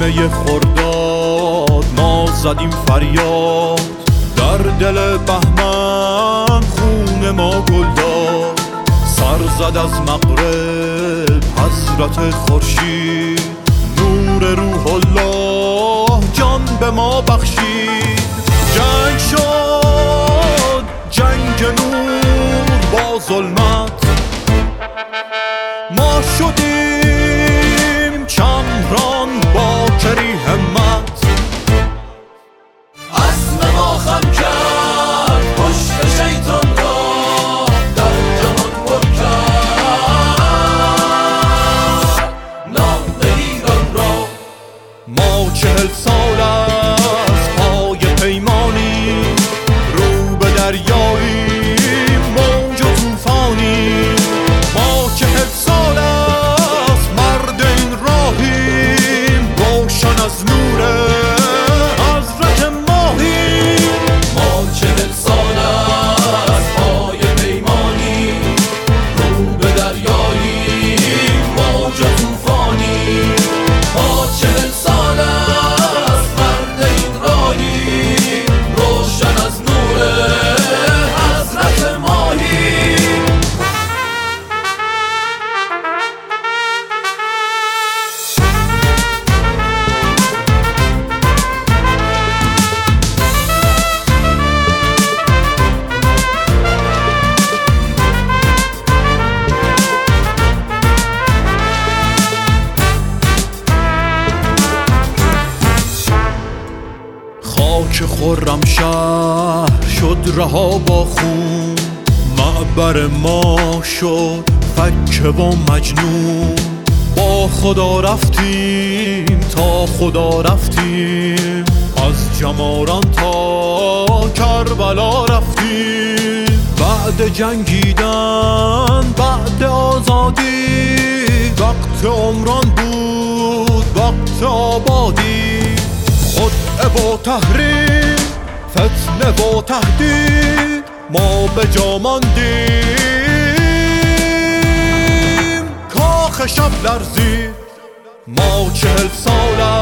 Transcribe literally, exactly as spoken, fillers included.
نیمه خرداد ما زدیم فریاد، در دل بهمن خون ما گل داد. سر زد از مغرب حضرت خورشید، نور روح الله جان به ما بخشید. جنگ شد جنگ نور با ظلمت، ما شدیم چمران با کری همت. عزم ما خم کرد پشت شیطان را، در جهان پر کرد نام ایران را. ما چهل سال از پای پیمانی، رو به دریایی موج و توفانی. ما چهل سال از مرد این راهیم، روشن از نور حضرت ماهیم. ما چهل سال از پای پیمانی، رو به دریایی موج و توفانی. ما چهل سال از مرد این راهیم، روشن از نور حضرت ماهیم. خاک خرم شهر شد رها با خون، معبر ما شد فکه و مجنون. با خدا رفتیم تا خدا رفتیم، از جماران تا کربلا رفتیم. بعد جنگیدن بعد آزادی، وقت عمران بود وقت آبادی. خدعه و تحریم فتنه و تهدید، ما به جا ماندیم کاخ شب لرزید. ما چهل سال